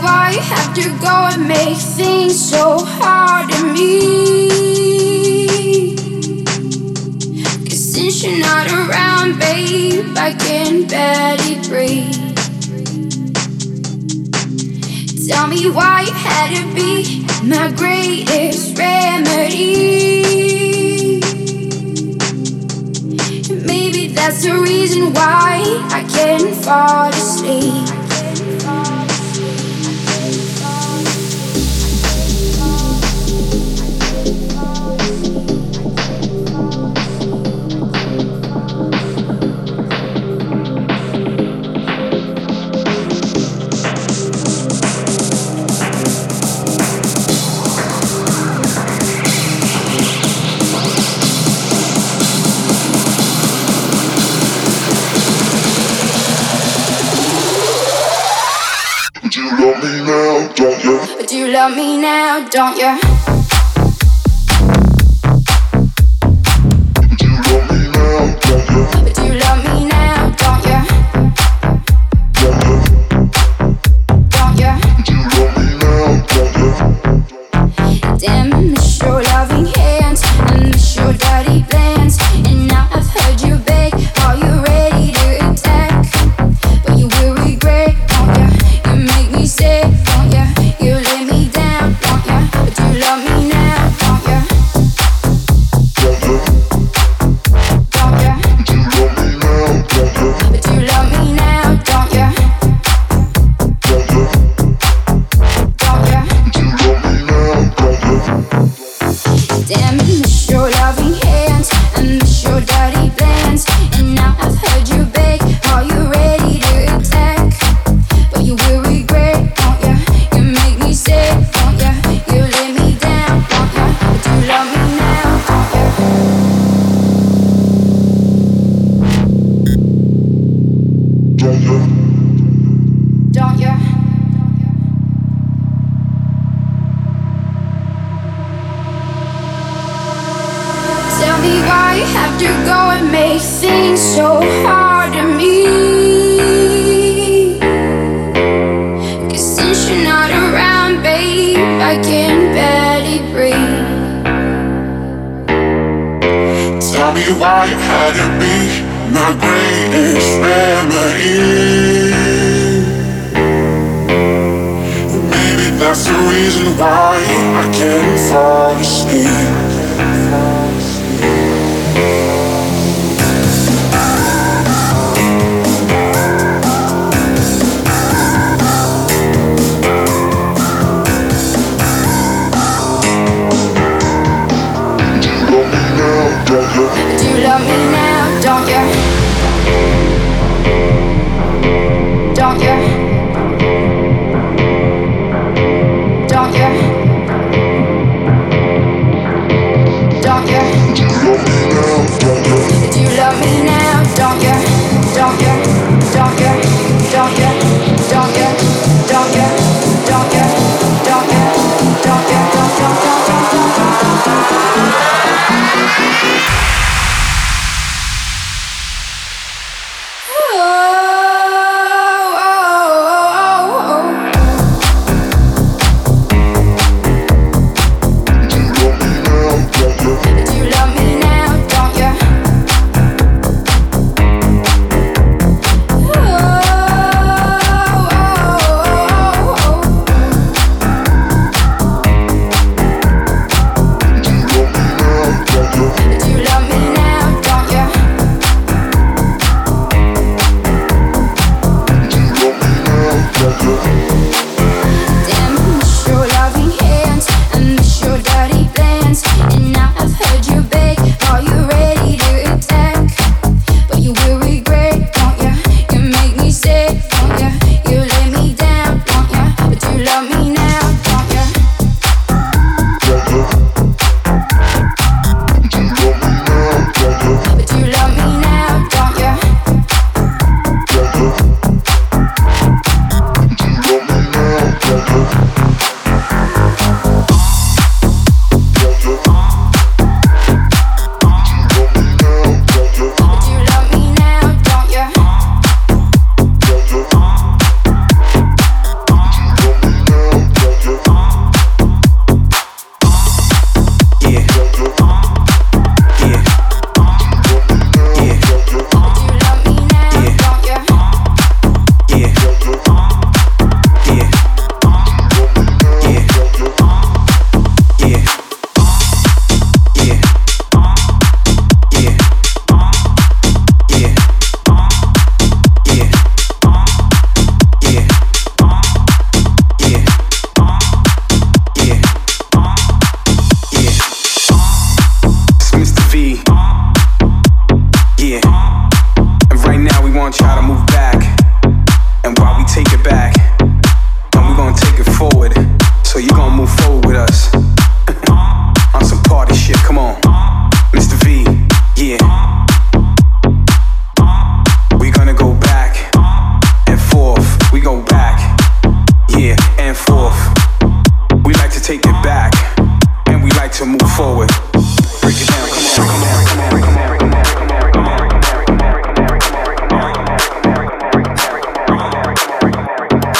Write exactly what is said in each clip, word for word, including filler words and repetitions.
why you have to go and make things so hard on me. 'Cause since you're not around, babe, I can barely breathe. Tell me why you had to be my greatest remedy. Maybe that's the reason why I can't fall asleep. But you love me now, don't you? But you love me now, don't you? But you love me now, don't you? Don't you? Don't you? But you love me now, don't you? Damn, miss your loving hands and miss your dirty plans. And now I've heard you beg, are you ready to attack? But you will regret, don't you? You make me sick, don't you? You let me down, don't you? But you love me now, don't you? Don't you? Don't you? But you love me now, don't you? But you love me now, don't you? Don't you? Don't you? But you love me now, don't you? Damn, miss your loving hands and miss your dirty plans. And now I've heard you beg, are you ready to attack? But you will regret, don't ya? You make me sick, don't ya? You let me down, don't ya? But you love me now, don't ya? Don't you? Don't ya? Tell me why you have to go and make things so hard on me. 'Cause since you're not around, babe, I can barely breathe. Tell me why you had to be my greatest remedy. Maybe that's the reason why I can't fall asleep. Don't you? But you love me now, don't you? Don't you? Don't you? take it back, and we're gonna take it forward. So you're gonna move forward with us on some party shit. Come on, Mister V, yeah. We're gonna go back and forth. We go back, yeah, and forth. We like to take it back, and we like to move forward. Break it down, come on, come on, come on, come on, come on, come on, come on, come on.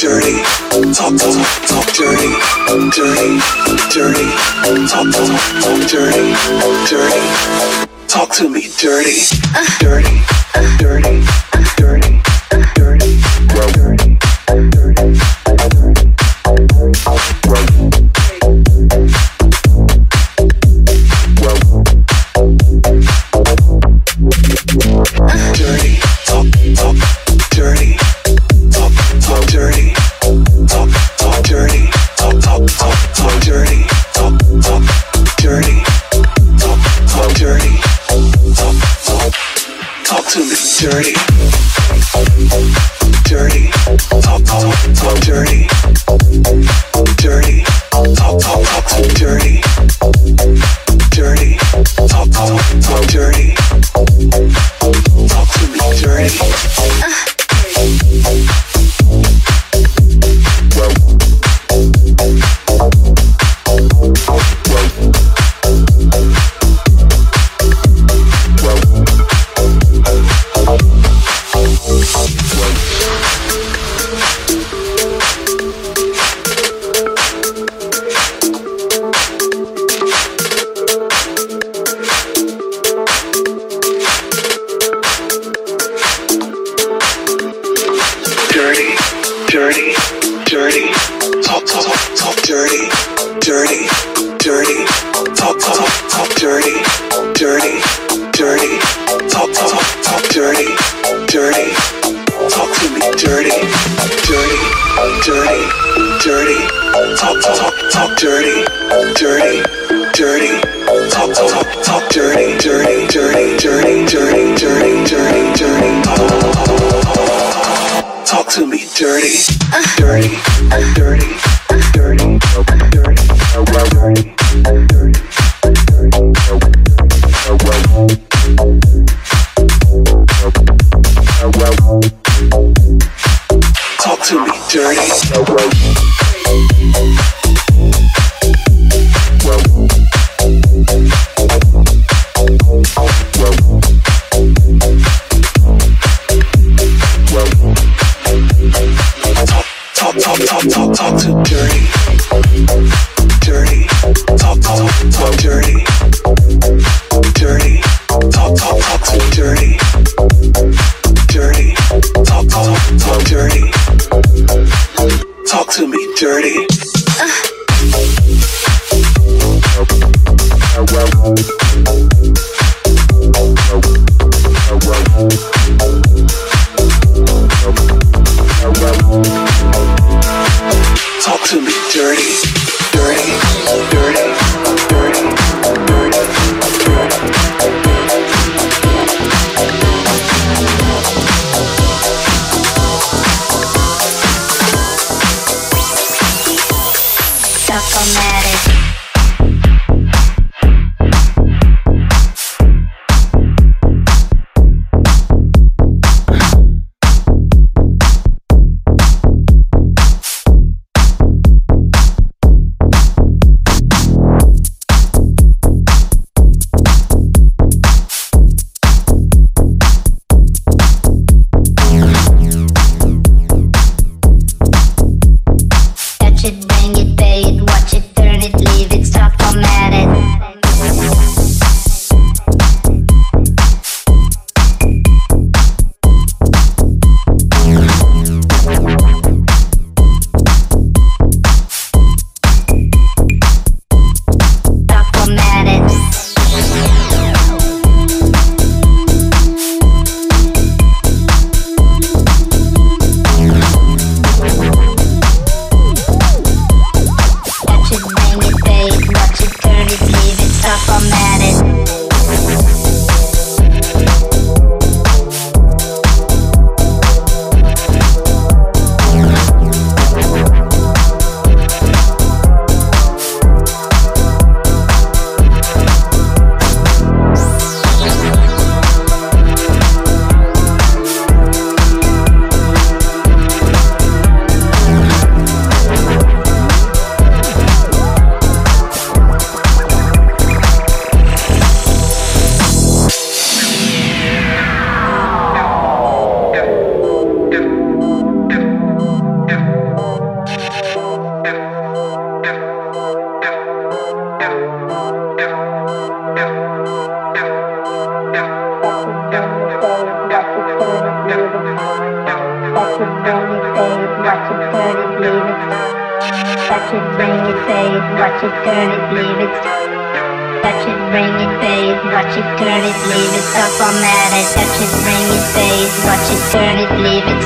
dirty. Talk, talk, talk dirty, dirty, dirty. Talk, talk, talk dirty, dirty. Talk to me dirty, dirty, dirty, dirty, dirty, dirty, dirty. Dirty, talk, talk, dirty, talk, talk dirty, talk, talk dirty, talk, talk, talk, talk dirty, talk, talk dirty, talk, talk dirty, talk, talk, talk to me dirty, dirty, talk, talk, talk dirty, dirty, talk, talk, talk to dirty, dirty, talk, talk, talk dirty. Talk to me dirty. Dirty, dirty, talk, talk, talk dirty, dirty, dirty, talk, talk, talk dirty, dirty, dirty, talk, talk, talk dirty, dirty, talk to me dirty, dirty, dirty, dirty, talk, talk, talk dirty, dirty, dirty, talk, talk, talk dirty, dirty, dirty, dirty, dirty, dirty, dirty, dirty, talk, talk, talk, talk to me dirty, dirty, dirty, dirty, dirty, dirty, dirty, dirty. Talk to me dirty. Talk, talk, talk, talk, talk to dirty, dirty. Talk, talk, talk dirty, dirty. Talk, talk, talk to dirty, dirty. Talk, talk, talk dirty. Talk to me dirty. Talk to me dirty, dirty, dirty, dirty, dirty, Suckomatic. Touch it, bring it, fade, watch it, turn it, leave it. Touch it, bring it, fade, watch it, turn it, leave it. Stop formatted. Touch it, bring it, fade, watch it, turn it, leave it.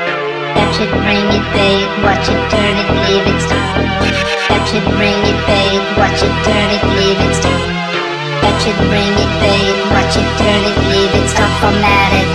Touch it, bring it, fade, watch it, turn it, leave it. Touch it, bring it, fade, watch it, turn it, leave it. Touch it, bring it, fade, watch it, turn it, leave it. Stop formatted.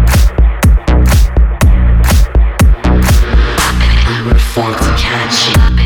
Want to catch you.